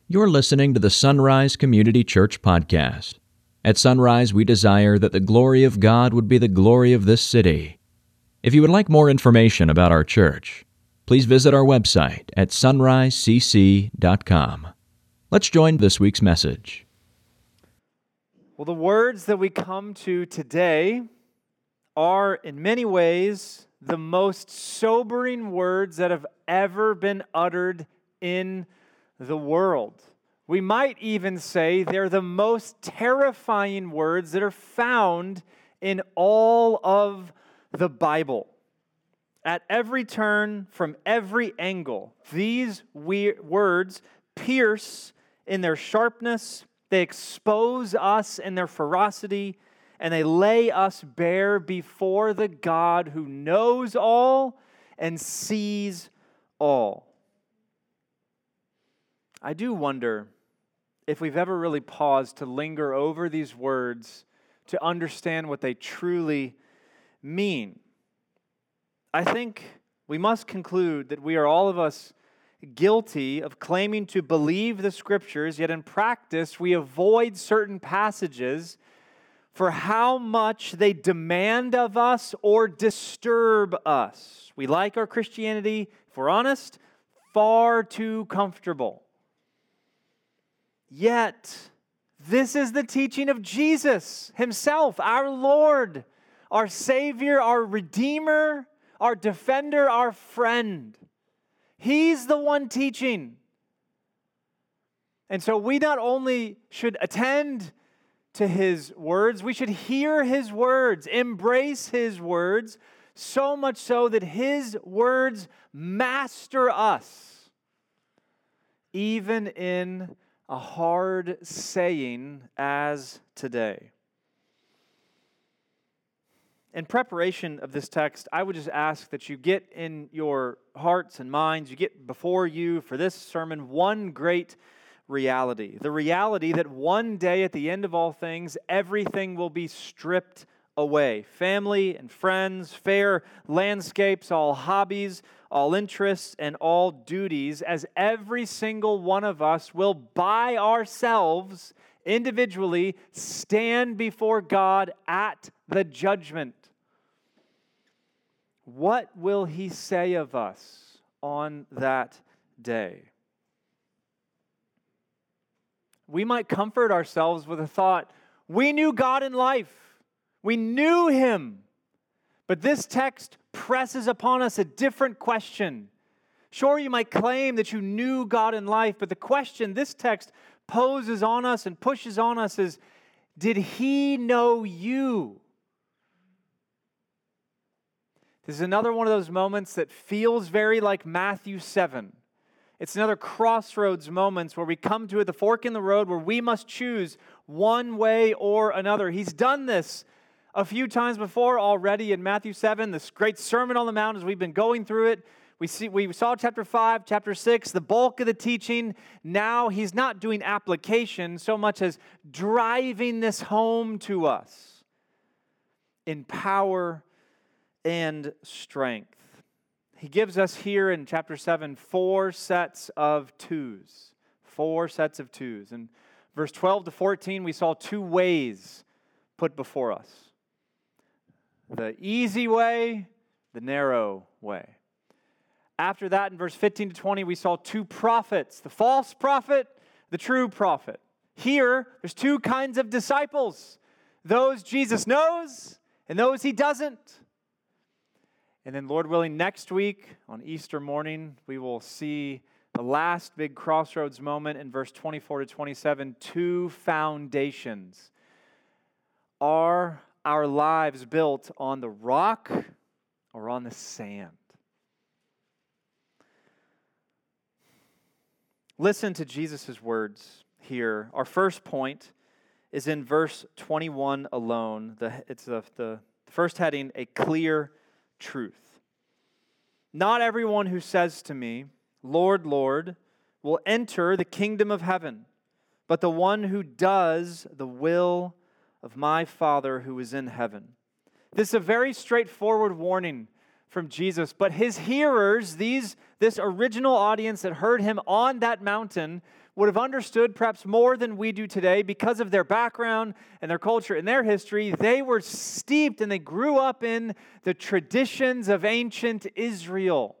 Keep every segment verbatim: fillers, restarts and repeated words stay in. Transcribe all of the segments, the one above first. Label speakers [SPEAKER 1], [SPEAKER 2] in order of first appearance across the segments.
[SPEAKER 1] You're listening to the Sunrise Community Church podcast. At Sunrise, we desire that the glory of God would be the glory of this city. If you would like more information about our church, please visit our website at sunrise c c dot com. Let's join this week's message.
[SPEAKER 2] Well, the words that we come to today are, in many ways, the most sobering words that have ever been uttered in the world. We might even say they're the most terrifying words that are found in all of the Bible. At every turn, from every angle, these we- words pierce in their sharpness, they expose us in their ferocity, and they lay us bare before the God who knows all and sees all. I do wonder if we've ever really paused to linger over these words to understand what they truly mean. I think we must conclude that we are all of us guilty of claiming to believe the Scriptures, yet in practice we avoid certain passages for how much they demand of us or disturb us. We like our Christianity, if we're honest, far too comfortable. Yet, this is the teaching of Jesus Himself, our Lord, our Savior, our Redeemer, our Defender, our friend. He's the one teaching. And so we not only should attend to His words, we should hear His words, embrace His words, so much so that His words master us, even in a hard saying as today. In preparation of this text, I would just ask that you get in your hearts and minds, you get before you for this sermon one great reality. The reality that one day at the end of all things, everything will be stripped away. Family and friends, fair landscapes, all hobbies, all interests, and all duties, as every single one of us will by ourselves, individually, stand before God at the judgment. What will He say of us on that day? We might comfort ourselves with the thought, we knew God in life. We knew Him. But this text presses upon us a different question. Sure, you might claim that you knew God in life, but the question this text poses on us and pushes on us is, did He know you? This is another one of those moments that feels very like Matthew seven. It's another crossroads moments where we come to the fork in the road where we must choose one way or another. He's done this a few times before already in Matthew seven, this great Sermon on the Mount as we've been going through it. We see we saw chapter five, chapter six, the bulk of the teaching. Now He's not doing application so much as driving this home to us in power and strength. He gives us here in chapter seven four sets of twos. Four sets of twos. In verse twelve to fourteen, we saw two ways put before us. The easy way, the narrow way. After that, in verse fifteen to twenty, we saw two prophets, the false prophet, the true prophet. Here, there's two kinds of disciples, those Jesus knows and those He doesn't. And then, Lord willing, next week on Easter morning, we will see the last big crossroads moment in verse twenty-four to twenty-seven, two foundations. Are our lives built on the rock or on the sand? Listen to Jesus' words here. Our first point is in verse twenty-one alone. The, it's the, the first heading, a clear truth. Not everyone who says to me, Lord, Lord, will enter the kingdom of heaven, but the one who does the will of my Father who is in heaven. This is a very straightforward warning from Jesus. But his hearers, these this original audience that heard him on that mountain, would have understood perhaps more than we do today because of their background and their culture and their history. They were steeped and they grew up in the traditions of ancient Israel.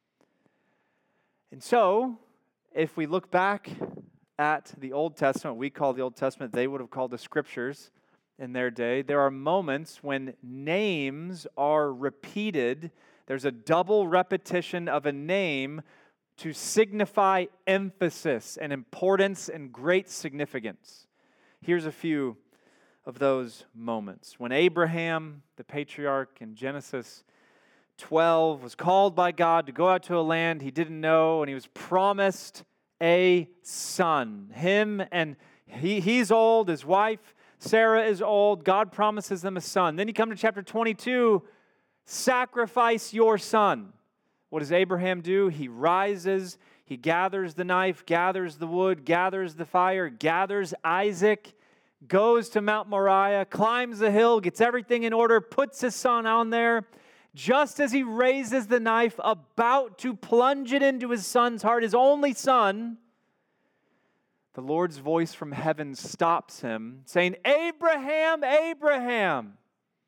[SPEAKER 2] And so, if we look back at the Old Testament, we call the Old Testament, they would have called the Scriptures in their day. There are moments when names are repeated. There's a double repetition of a name to signify emphasis and importance and great significance. Here's a few of those moments. When Abraham, the patriarch in Genesis twelve, was called by God to go out to a land he didn't know, and he was promised a son. Him and he, he's old, his wife Sarah is old. God promises them a son. Then you come to chapter twenty-two, sacrifice your son. What does Abraham do? He rises, he gathers the knife, gathers the wood, gathers the fire, gathers Isaac, goes to Mount Moriah, climbs the hill, gets everything in order, puts his son on there. Just as he raises the knife, about to plunge it into his son's heart, his only son, the Lord's voice from heaven stops him, saying, Abraham, Abraham,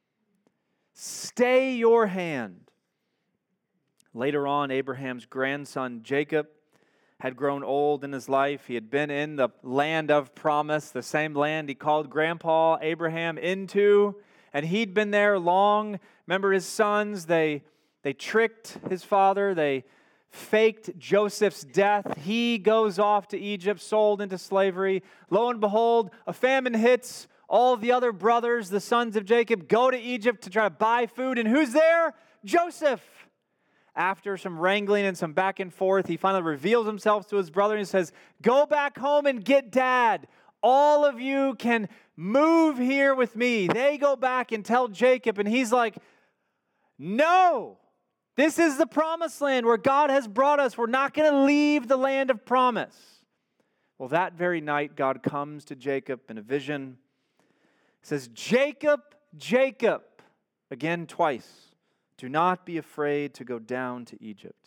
[SPEAKER 2] stay your hand. Later on, Abraham's grandson Jacob had grown old in his life. He had been in the land of promise, the same land he called Grandpa Abraham into, and he'd been there long. Remember his sons, they, they tricked his father, they faked Joseph's death. He goes off to Egypt, sold into slavery. Lo and behold, a famine hits. All the other brothers, the sons of Jacob, go to Egypt to try to buy food. And who's there? Joseph. After some wrangling and some back and forth, he finally reveals himself to his brother and says, go back home and get dad. All of you can move here with me. They go back and tell Jacob, and he's like, no. This is the promised land where God has brought us. We're not going to leave the land of promise. Well, that very night, God comes to Jacob in a vision. He says, Jacob, Jacob, again twice, do not be afraid to go down to Egypt.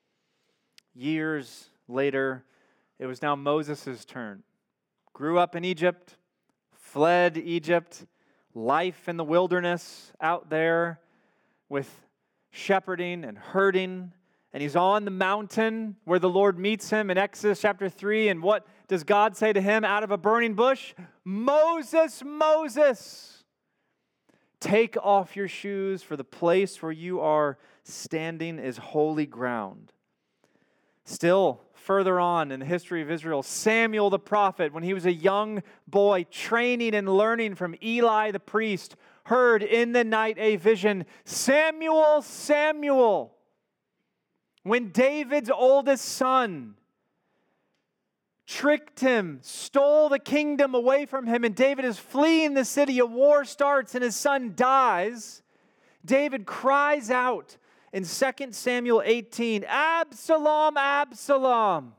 [SPEAKER 2] Years later, it was now Moses' turn. Grew up in Egypt, fled Egypt, life in the wilderness out there with shepherding and herding, and he's on the mountain where the Lord meets him in Exodus chapter three, and what does God say to him out of a burning bush? Moses, Moses, take off your shoes, for the place where you are standing is holy ground. Still, further on in the history of Israel, Samuel the prophet, when he was a young boy training and learning from Eli the priest, heard in the night a vision, Samuel, Samuel. When David's oldest son tricked him, stole the kingdom away from him, and David is fleeing the city, a war starts, and his son dies, David cries out in Second Samuel eighteen, Absalom, Absalom.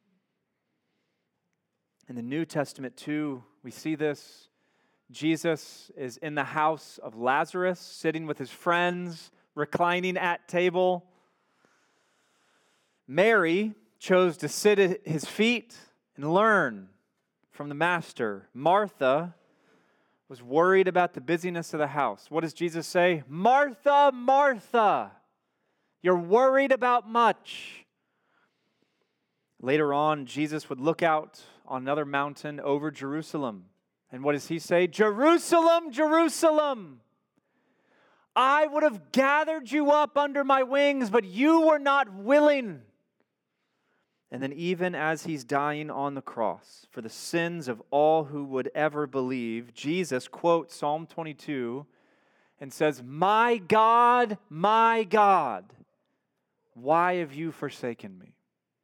[SPEAKER 2] In the New Testament too, we see this. Jesus is in the house of Lazarus, sitting with his friends, reclining at table. Mary chose to sit at his feet and learn from the Master. Martha was worried about the busyness of the house. What does Jesus say? Martha, Martha, you're worried about much. Later on, Jesus would look out on another mountain over Jerusalem. And what does he say? Jerusalem, Jerusalem, I would have gathered you up under my wings, but you were not willing. And then even as he's dying on the cross for the sins of all who would ever believe, Jesus quotes Psalm twenty-two and says, my God, my God, why have you forsaken me?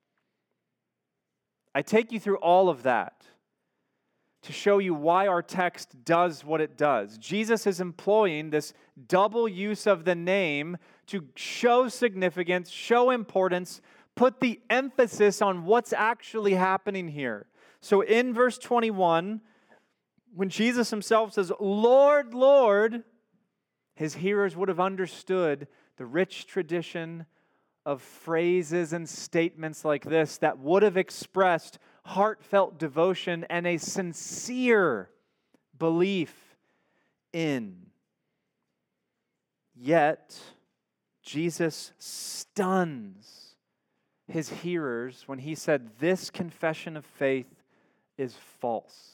[SPEAKER 2] I take you through all of that to show you why our text does what it does. Jesus is employing this double use of the name to show significance, show importance, put the emphasis on what's actually happening here. So in verse twenty-one, when Jesus himself says, Lord, Lord, his hearers would have understood the rich tradition of phrases and statements like this that would have expressed heartfelt devotion and a sincere belief in. Yet, Jesus stuns his hearers when he said, this confession of faith is false.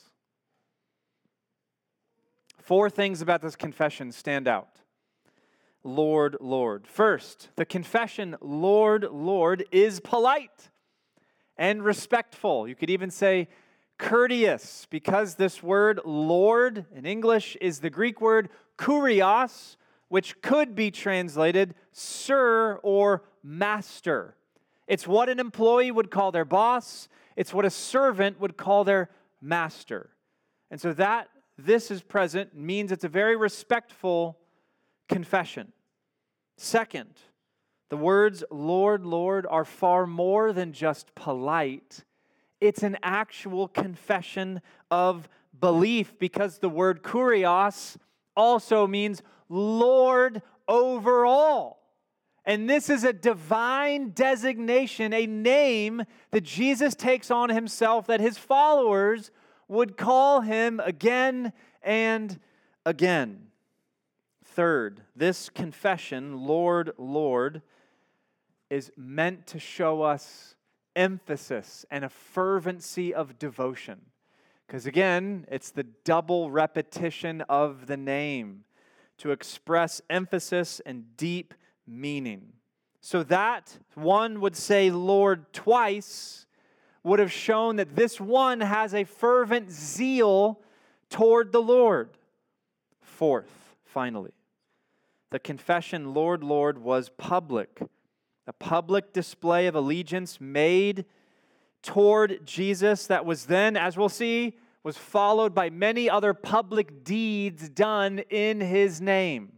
[SPEAKER 2] Four things about this confession stand out. Lord, Lord. First, the confession, Lord, Lord, is polite and respectful. You could even say courteous, because this word Lord in English is the Greek word kurios, which could be translated sir or master. It's what an employee would call their boss. It's what a servant would call their master. And so that this is present means it's a very respectful confession. Second, the words Lord, Lord are far more than just polite. It's an actual confession of belief, because the word kurios also means Lord over all. And this is a divine designation, a name that Jesus takes on himself that his followers would call him again and again. Third, this confession, Lord, Lord, is meant to show us emphasis and a fervency of devotion. Because again, it's the double repetition of the name to express emphasis and deep meaning. So that one would say Lord twice would have shown that this one has a fervent zeal toward the Lord. Fourth, finally, the confession, Lord, Lord, was public. A public display of allegiance made toward Jesus that was then, as we'll see, was followed by many other public deeds done in his name.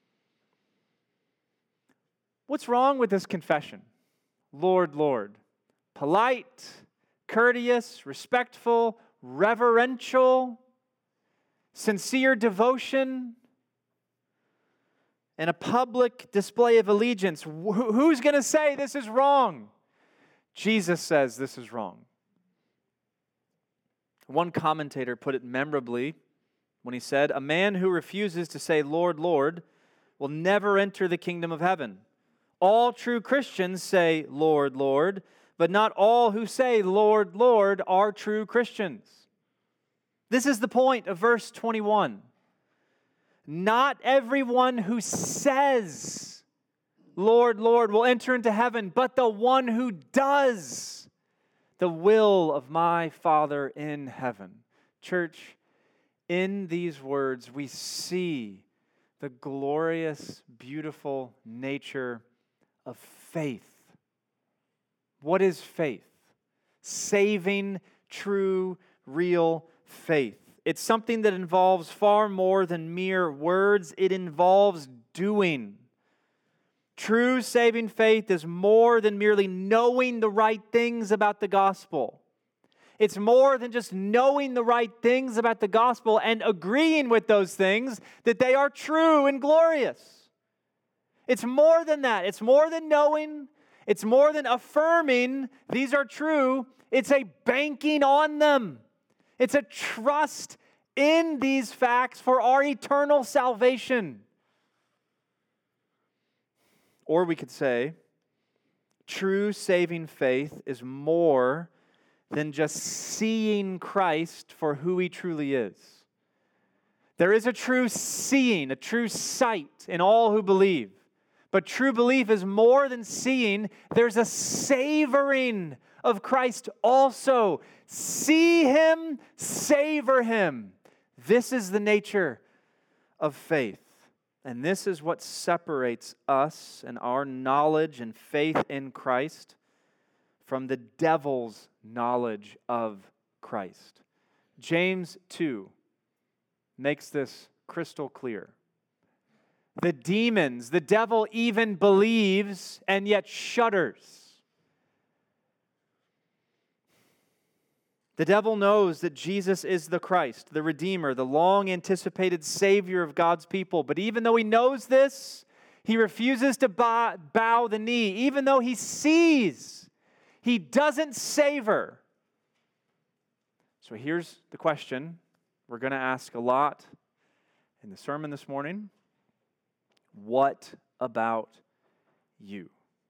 [SPEAKER 2] What's wrong with this confession? Lord, Lord. Polite, courteous, respectful, reverential, sincere devotion, and a public display of allegiance. Who's going to say this is wrong? Jesus says this is wrong. One commentator put it memorably when he said, "A man who refuses to say, 'Lord, Lord,' will never enter the kingdom of heaven. All true Christians say, 'Lord, Lord,' but not all who say, 'Lord, Lord,' are true Christians." This is the point of verse twenty-one. Not everyone who says, "Lord, Lord," will enter into heaven, but the one who does the will of my Father in heaven. Church, in these words, we see the glorious, beautiful nature of faith. What is faith? Saving, true, real faith. It's something that involves far more than mere words. It involves doing. True saving faith is more than merely knowing the right things about the gospel. It's more than just knowing the right things about the gospel and agreeing with those things that they are true and glorious. It's more than that. It's more than knowing. It's more than affirming these are true. It's a banking on them. It's a trust in these facts for our eternal salvation. Or we could say, true saving faith is more than just seeing Christ for who He truly is. There is a true seeing, a true sight in all who believe. But true belief is more than seeing. There's a savoring of Christ also. See Him, savor Him. This is the nature of faith. And this is what separates us and our knowledge and faith in Christ from the devil's knowledge of Christ. James two makes this crystal clear. The demons, the devil even believes and yet shudders. The devil knows that Jesus is the Christ, the Redeemer, the long-anticipated Savior of God's people. But even though he knows this, He refuses to bow, bow the knee, even though he sees. He doesn't savor. So here's the question we're going to ask a lot in the sermon this morning. What about you?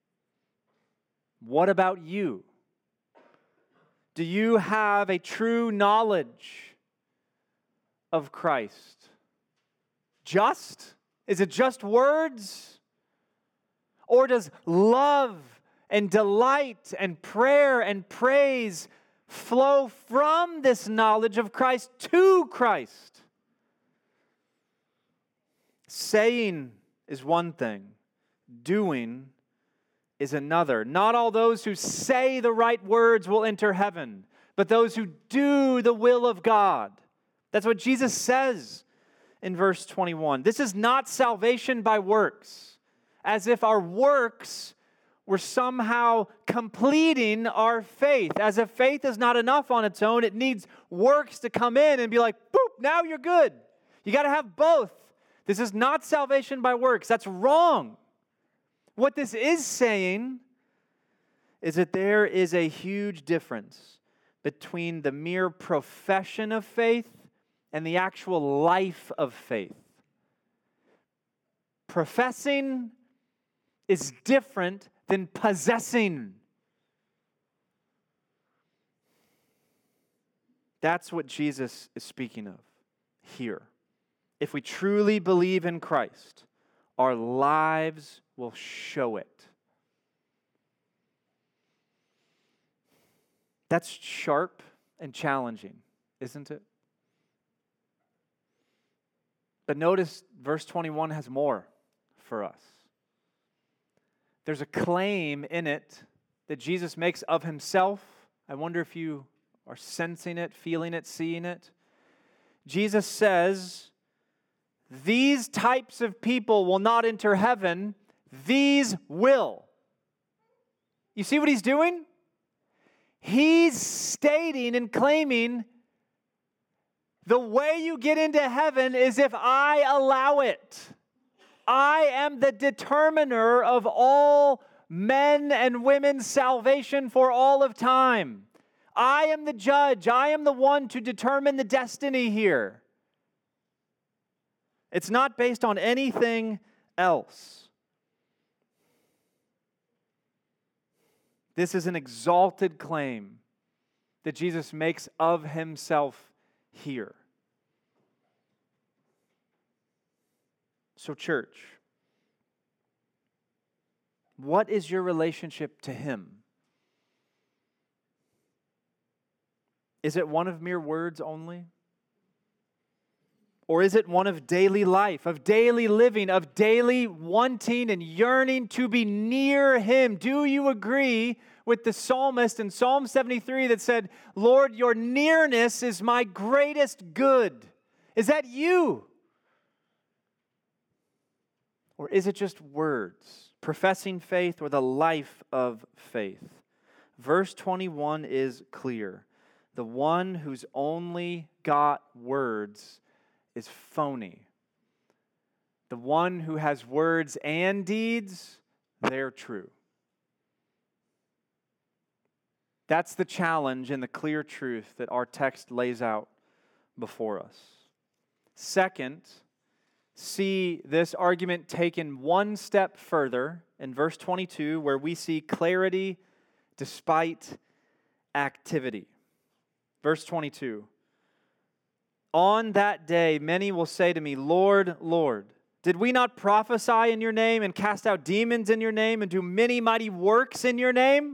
[SPEAKER 2] What about you? Do you have a true knowledge of Christ? Just? Is it just words? Or does love and delight and prayer and praise flow from this knowledge of Christ to Christ? Saying is one thing, doing is another. Not all those who say the right words will enter heaven, but those who do the will of God. That's what Jesus says in verse twenty-one. This is not salvation by works, as if our works were somehow completing our faith. As if faith is not enough on its own, it needs works to come in and be like, boop, now you're good. You got to have both. This is not salvation by works. That's wrong. What this is saying is that there is a huge difference between the mere profession of faith and the actual life of faith. Professing is different than possessing. That's what Jesus is speaking of here. If we truly believe in Christ, our lives will show it. That's sharp and challenging, isn't it? But notice verse twenty-one has more for us. There's a claim in it that Jesus makes of himself. I wonder if you are sensing it, feeling it, seeing it. Jesus says, these types of people will not enter heaven, these will. You see what he's doing? He's stating and claiming the way you get into heaven is if I allow it. I am the determiner of all men and women's salvation for all of time. I am the judge. I am the one to determine the destiny here. It's not based on anything else. This is an exalted claim that Jesus makes of himself here. So, church, what is your relationship to him? Is it one of mere words only? Or is it one of daily life, of daily living, of daily wanting and yearning to be near him? Do you agree with the psalmist in Psalm seventy-three that said, Lord, your nearness is my greatest good? Is that you? Or is it just words, professing faith or the life of faith? Verse twenty-one is clear. The one who's only got words is phony. The one who has words and deeds, they're true. That's the challenge and the clear truth that our text lays out before us. Second, see this argument taken one step further in verse twenty-two, where we see clarity despite activity. Verse twenty-two. On that day, many will say to me, Lord, Lord, did we not prophesy in your name and cast out demons in your name and do many mighty works in your name?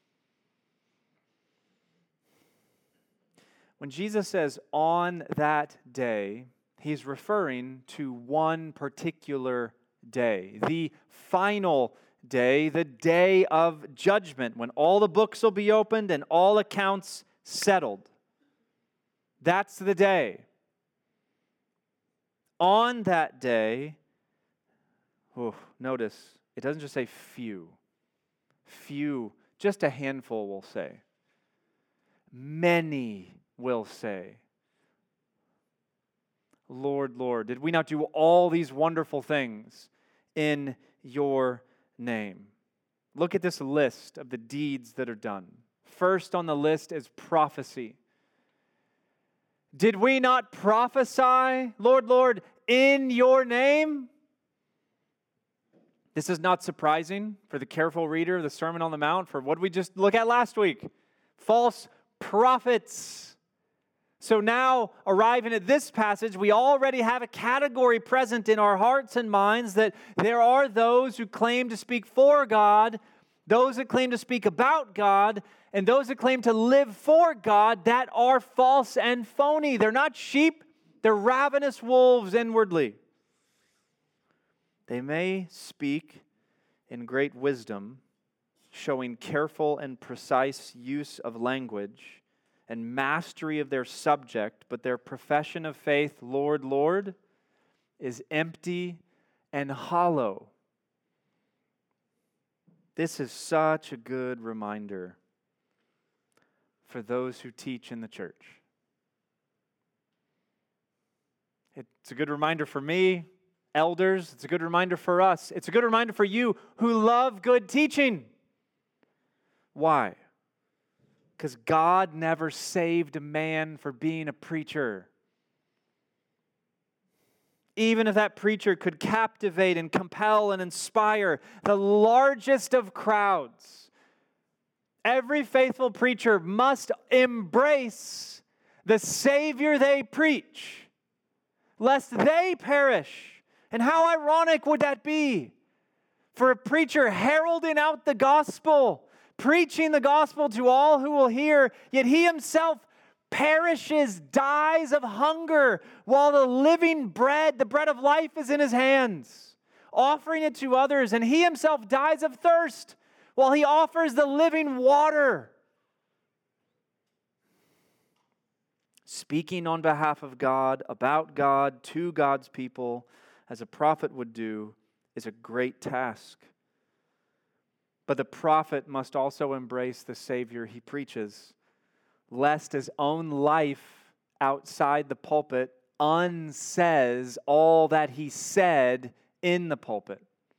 [SPEAKER 2] When Jesus says on that day, he's referring to one particular day, the final day, the day of judgment, when all the books will be opened and all accounts settled. That's the day. On that day, oh, notice, it doesn't just say few. Few, just a handful will say. Many will say, Lord, Lord, did we not do all these wonderful things in your name. Look at this list of the deeds that are done. First on the list is prophecy. Did we not prophesy, Lord, Lord, in your name? This is not surprising for the careful reader of the Sermon on the Mount, for what we just looked at last week. False prophets. So now, arriving at this passage, we already have a category present in our hearts and minds that there are those who claim to speak for God, those that claim to speak about God, and those that claim to live for God that are false and phony. They're not sheep, they're ravenous wolves inwardly. They may speak in great wisdom, showing careful and precise use of language and mastery of their subject, but their profession of faith, Lord, Lord, is empty and hollow. This is such a good reminder for those who teach in the church. It's a good reminder for me, elders. It's a good reminder for us. It's a good reminder for you who love good teaching. Why? Because God never saved a man for being a preacher. Even if that preacher could captivate and compel and inspire the largest of crowds, every faithful preacher must embrace the Savior they preach, lest they perish. And how ironic would that be for a preacher heralding out the gospel, preaching the gospel to all who will hear, yet he himself perishes, dies of hunger, while the living bread, the bread of life, is in his hands, offering it to others, and he himself dies of thirst, while he offers the living water. Speaking on behalf of God, about God, to God's people, as a prophet would do, is a great task. But the prophet must also embrace the Savior he preaches, lest his own life outside the pulpit unsays all that he said in the pulpit.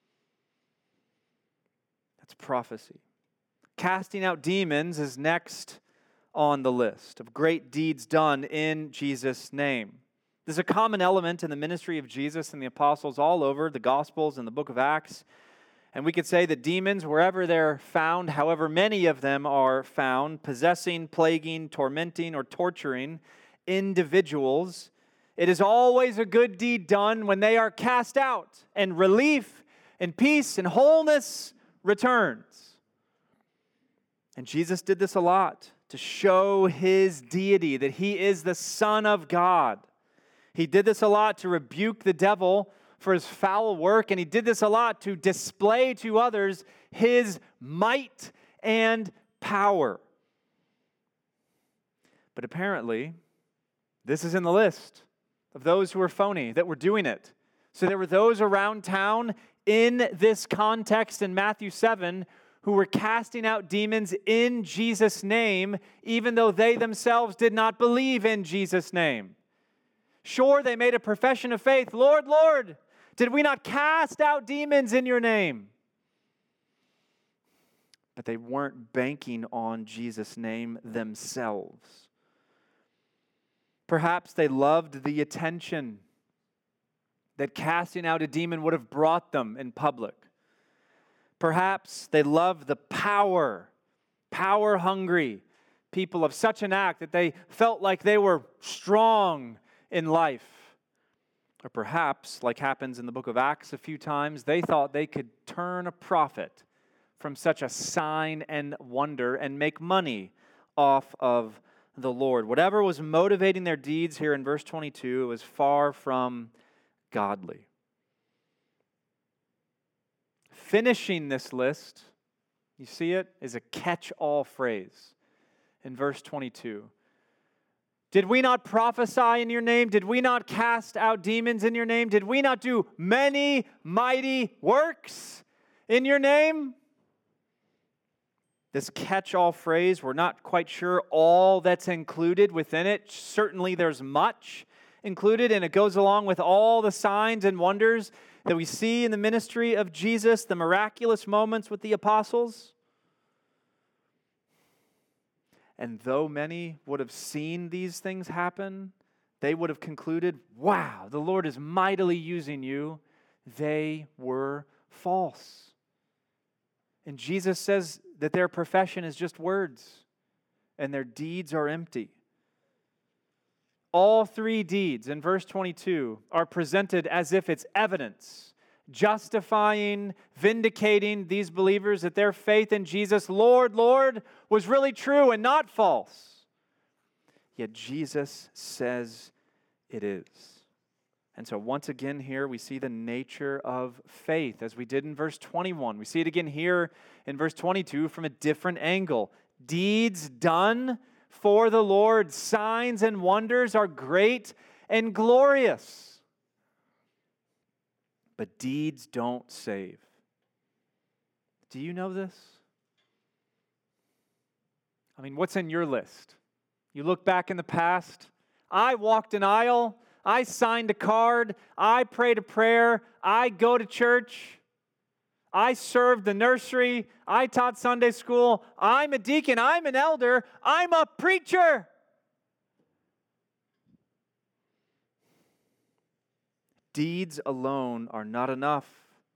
[SPEAKER 2] That's prophecy. Casting out demons is next on the list of great deeds done in Jesus' name. There's a common element in the ministry of Jesus and the apostles all over the Gospels and the book of Acts. And we could say that demons, wherever they're found, however many of them are found, possessing, plaguing, tormenting, or torturing individuals, it is always a good deed done when they are cast out and relief and peace and wholeness returns. And Jesus did this a lot to show his deity, that he is the Son of God. He did this a lot to rebuke the devil for his foul work, and he did this a lot to display to others his might and power. But apparently, this is in the list of those who were phony, that were doing it. So there were those around town in this context in Matthew seven who were casting out demons in Jesus' name, even though they themselves did not believe in Jesus' name. Sure, they made a profession of faith. Lord, Lord, did we not cast out demons in your name? But they weren't banking on Jesus' name themselves. Perhaps they loved the attention that casting out a demon would have brought them in public. Perhaps they loved the power, power-hungry people of such an act that they felt like they were strong in life. Or perhaps, like happens in the book of Acts a few times, they thought they could turn a profit from such a sign and wonder and make money off of the Lord. Whatever was motivating their deeds here in verse twenty-two, it was far from godly. Finishing this list, you see it, is a catch-all phrase in verse twenty-two. Did we not prophesy in your name? Did we not cast out demons in your name? Did we not do many mighty works in your name? This catch-all phrase, we're not quite sure all that's included within it. Certainly there's much included, and it goes along with all the signs and wonders that we see in the ministry of Jesus, the miraculous moments with the apostles. And though many would have seen these things happen, they would have concluded, wow, the Lord is mightily using you. They were false. And Jesus says that their profession is just words, and their deeds are empty. All three deeds in verse twenty-two are presented as if it's evidence, justifying, vindicating these believers that their faith in Jesus, Lord, Lord, was really true and not false. Yet Jesus says it is. And so once again here we see the nature of faith as we did in verse twenty-one. We see it again here in verse twenty-two from a different angle. Deeds done for the Lord, signs and wonders are great and glorious. But deeds don't save. Do you know this? I mean, what's in your list? You look back in the past. I walked an aisle. I signed a card. I prayed a prayer. I go to church. I served the nursery. I taught Sunday school. I'm a deacon. I'm an elder. I'm a preacher. Deeds alone are not enough.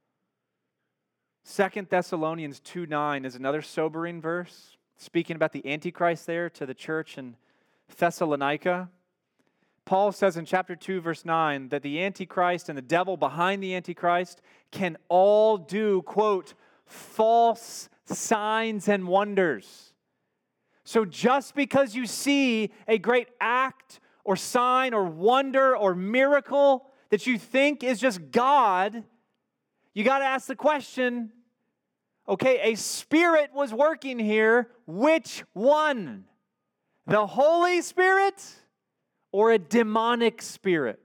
[SPEAKER 2] Second Thessalonians two nine is another sobering verse, speaking about the Antichrist there to the church in Thessalonica. Paul says in chapter two, verse nine, that the Antichrist and the devil behind the Antichrist can all do, quote, false signs and wonders. So just because you see a great act or sign or wonder or miracle that you think is just God, you got to ask the question, okay, a spirit was working here. Which one? The Holy Spirit or a demonic spirit?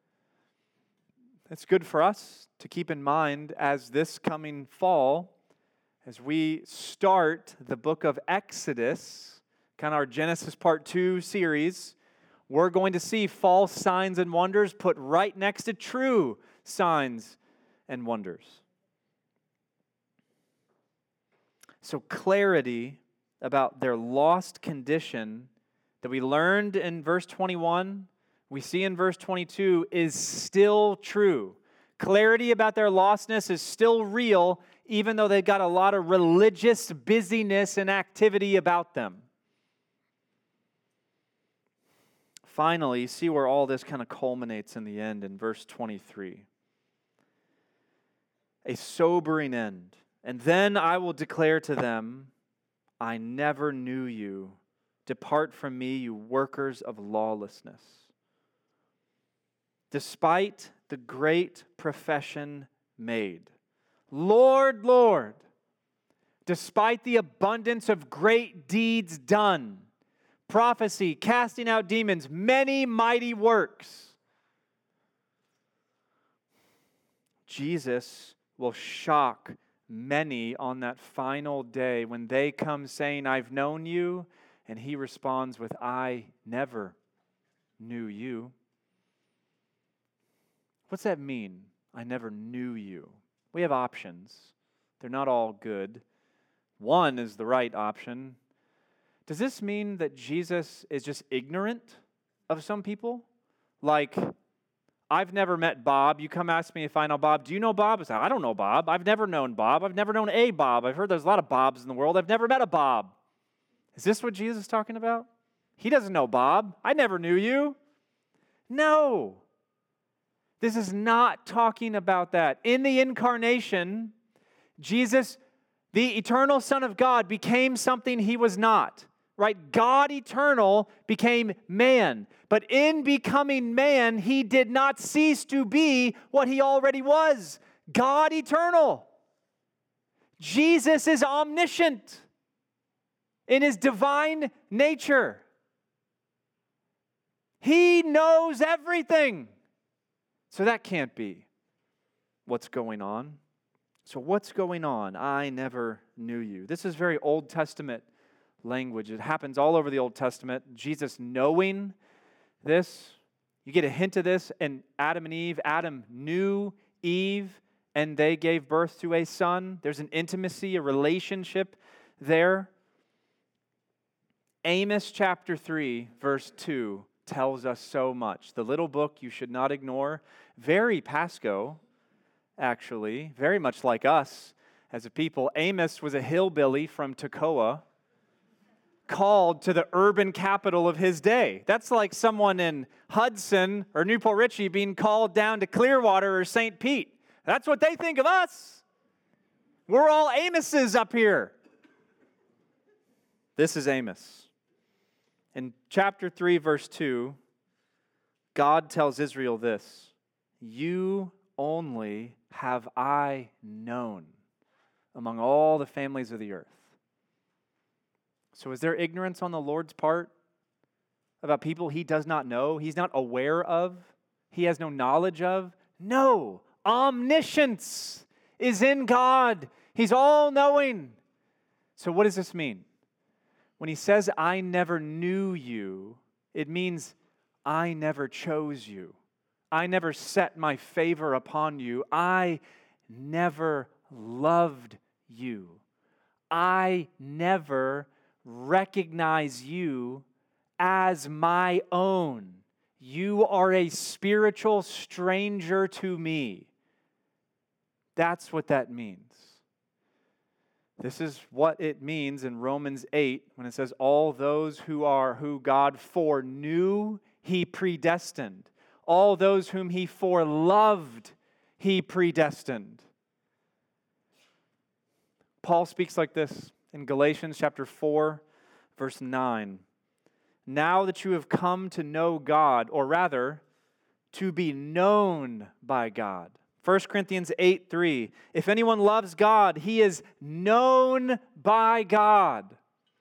[SPEAKER 2] It's good for us to keep in mind as this coming fall, as we start the book of Exodus, kind of our Genesis Part two series, we're going to see false signs and wonders put right next to true signs and wonders. So clarity about their lost condition that we learned in verse twenty-one, we see in verse twenty-two, is still true. Clarity about their lostness is still real, even though they've got a lot of religious busyness and activity about them. Finally, see where all this kind of culminates in the end in verse twenty-three. A sobering end. And then I will declare to them, I never knew you. Depart from me, you workers of lawlessness. Despite the great profession made, Lord, Lord, despite the abundance of great deeds done, prophecy, casting out demons, many mighty works, Jesus will shock many on that final day when they come saying, I've known you, and he responds with, I never knew you. What's that mean? I never knew you. We have options. They're not all good. One is the right option. Does this mean that Jesus is just ignorant of some people? Like, I've never met Bob. You come ask me if I know Bob. Do you know Bob? I say, I don't know Bob. I've never known Bob. I've never known a Bob. I've heard there's a lot of Bobs in the world. I've never met a Bob. Is this what Jesus is talking about? He doesn't know Bob. I never knew you. No. This is not talking about that. In the incarnation, Jesus, the eternal Son of God, became something he was not. Right? God eternal became man. But in becoming man, he did not cease to be what he already was. God eternal. Jesus is omniscient in his divine nature. He knows everything. So that can't be what's going on. So what's going on? I never knew you. This is very Old Testament language. It happens all over the Old Testament. Jesus knowing this. You get a hint of this in Adam and Eve. Adam knew Eve and they gave birth to a son. There's an intimacy, a relationship there. Amos chapter three, verse two tells us so much. The little book you should not ignore. Very Pasco, actually, very much like us as a people. Amos was a hillbilly from Tekoa, called to the urban capital of his day. That's like someone in Hudson or Newport Richey being called down to Clearwater or Saint Pete. That's what they think of us. We're all Amoses up here. This is Amos. In chapter three, verse two, God tells Israel this: "You only have I known among all the families of the earth." So is there ignorance on the Lord's part about people he does not know, he's not aware of, he has no knowledge of? No. Omniscience is in God. He's all-knowing. So what does this mean? When he says, "I never knew you," it means I never chose you. I never set my favor upon you. I never loved you. I never recognize you as my own. You are a spiritual stranger to me. That's what that means. This is what it means in Romans eight when it says, "All those who are who God foreknew, he predestined. All those whom he foreloved, he predestined." Paul speaks like this in Galatians chapter four, verse nine. "Now that you have come to know God," or rather, to be known by God. First Corinthians eight three, "If anyone loves God, he is known by God."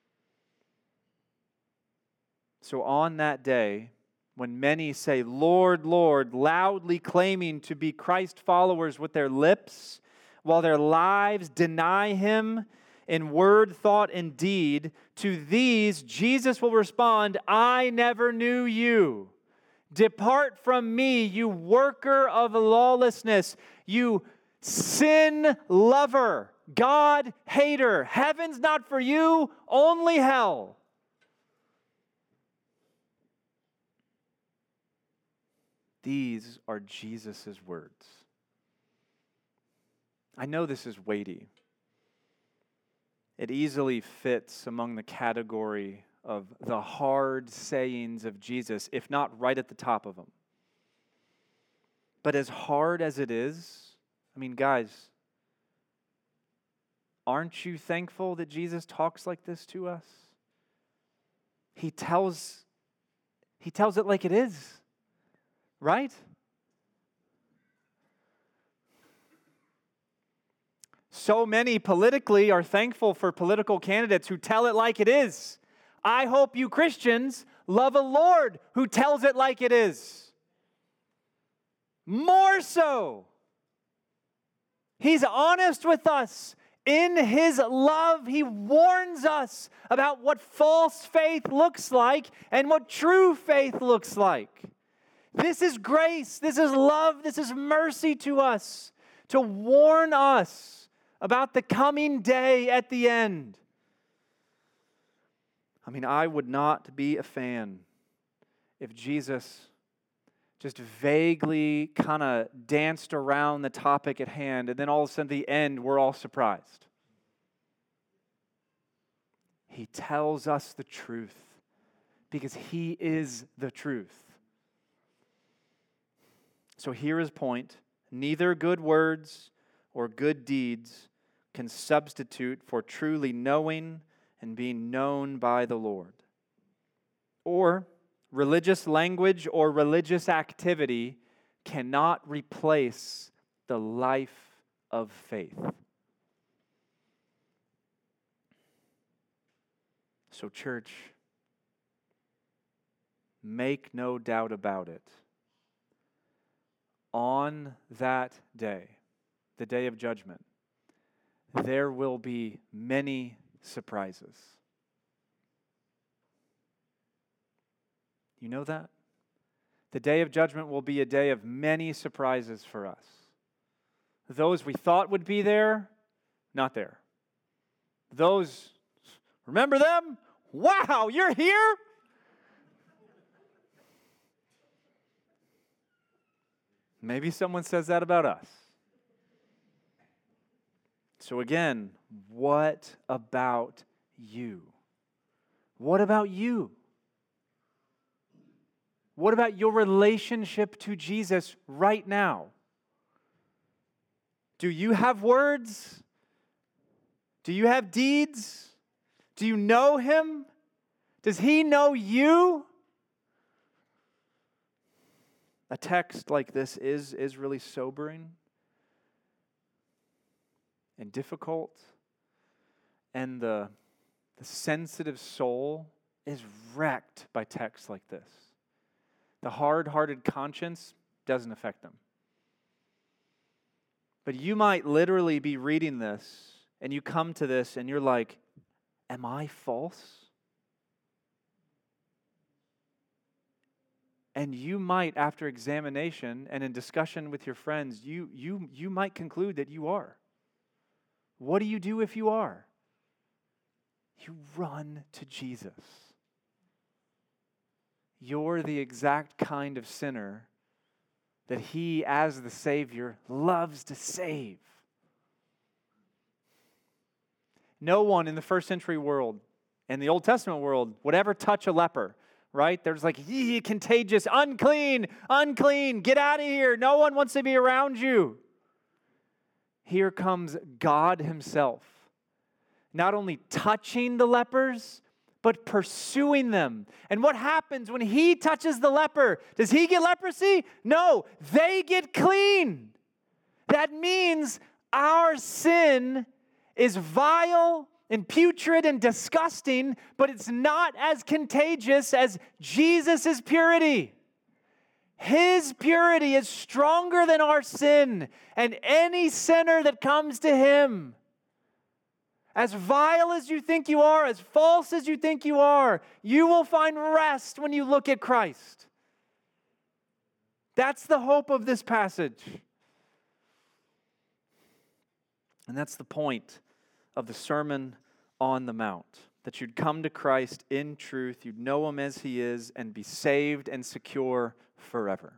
[SPEAKER 2] So on that day, when many say, "Lord, Lord," loudly claiming to be Christ followers with their lips, while their lives deny him in word, thought, and deed, to these Jesus will respond, "I never knew you. Depart from me, you worker of lawlessness, you sin lover, God hater. Heaven's not for you, only hell." These are Jesus' words. I know this is weighty. It easily fits among the category of the hard sayings of Jesus, if not right at the top of them. But as hard as it is, I mean, guys, aren't you thankful that Jesus talks like this to us? He tells, he tells it like it is, right? So many politically are thankful for political candidates who tell it like it is. I hope you Christians love a Lord who tells it like it is. More so. He's honest with us. In his love, he warns us about what false faith looks like and what true faith looks like. This is grace. This is love. This is mercy to us, to warn us about the coming day at the end. I mean, I would not be a fan if Jesus just vaguely kind of danced around the topic at hand, and then all of a sudden at the end, we're all surprised. He tells us the truth because he is the truth. So here is point. Neither good words or good deeds can substitute for truly knowing and being known by the Lord. Or religious language or religious activity cannot replace the life of faith. So, church, make no doubt about it. On that day, the day of judgment, there will be many surprises. You know that? The day of judgment will be a day of many surprises for us. Those we thought would be there, not there. Those, remember them? Wow, you're here? Maybe someone says that about us. So again, what about you? What about you? What about your relationship to Jesus right now? Do you have words? Do you have deeds? Do you know Him? Does He know you? A text like this is, is really sobering and difficult, and the, the sensitive soul is wrecked by texts like this. The hard-hearted conscience doesn't affect them. But you might literally be reading this, and you come to this, and you're like, am I false? And you might, after examination and in discussion with your friends, you, you, you might conclude that you are. What do you do if you are? You run to Jesus. You're the exact kind of sinner that He, as the Savior, loves to save. No one in the first century world, in the Old Testament world, would ever touch a leper, right? There's like, yee, contagious, unclean, unclean, get out of here. No one wants to be around you. Here comes God Himself, not only touching the lepers, but pursuing them. And what happens when He touches the leper? Does he get leprosy? No, they get clean. That means our sin is vile and putrid and disgusting, but it's not as contagious as Jesus' purity. His purity is stronger than our sin, and any sinner that comes to Him, as vile as you think you are, as false as you think you are, you will find rest when you look at Christ. That's the hope of this passage. And that's the point of the Sermon on the Mount, that you'd come to Christ in truth, you'd know Him as He is, and be saved and secure forever.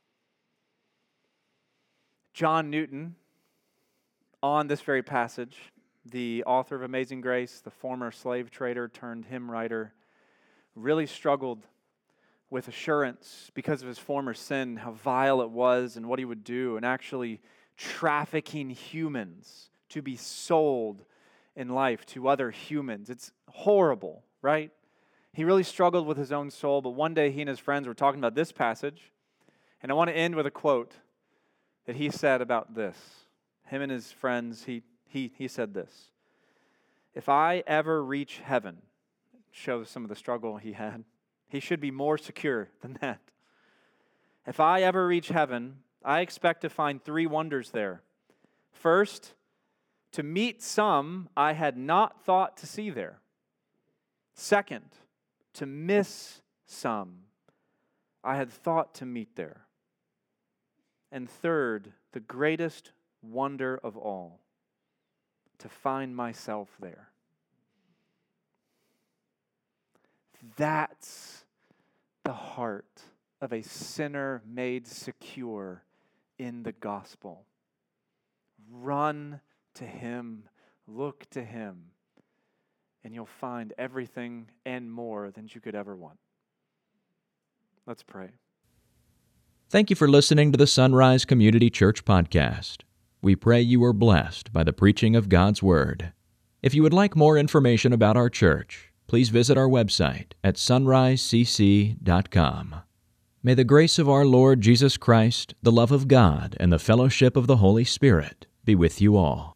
[SPEAKER 2] John Newton, on this very passage, the author of Amazing Grace, the former slave trader turned hymn writer, really struggled with assurance because of his former sin, how vile it was and what he would do, and actually trafficking humans to be sold in life to other humans. It's horrible, right? He really struggled with his own soul, but one day he and his friends were talking about this passage, and I want to end with a quote that he said about this. Him and his friends, he he he said this: "If I ever reach heaven," shows some of the struggle he had, he should be more secure than that. "If I ever reach heaven, I expect to find three wonders there. First, to meet some I had not thought to see there. Second, to miss some I had thought to meet there. And third, the greatest wonder of all, to find myself there." That's the heart of a sinner made secure in the gospel. Run to Him, look to Him, and you'll find everything and more than you could ever want. Let's pray.
[SPEAKER 1] Thank you for listening to the Sunrise Community Church podcast. We pray you are blessed by the preaching of God's Word. If you would like more information about our church, please visit our website at sunrise c c dot com. May the grace of our Lord Jesus Christ, the love of God, and the fellowship of the Holy Spirit be with you all.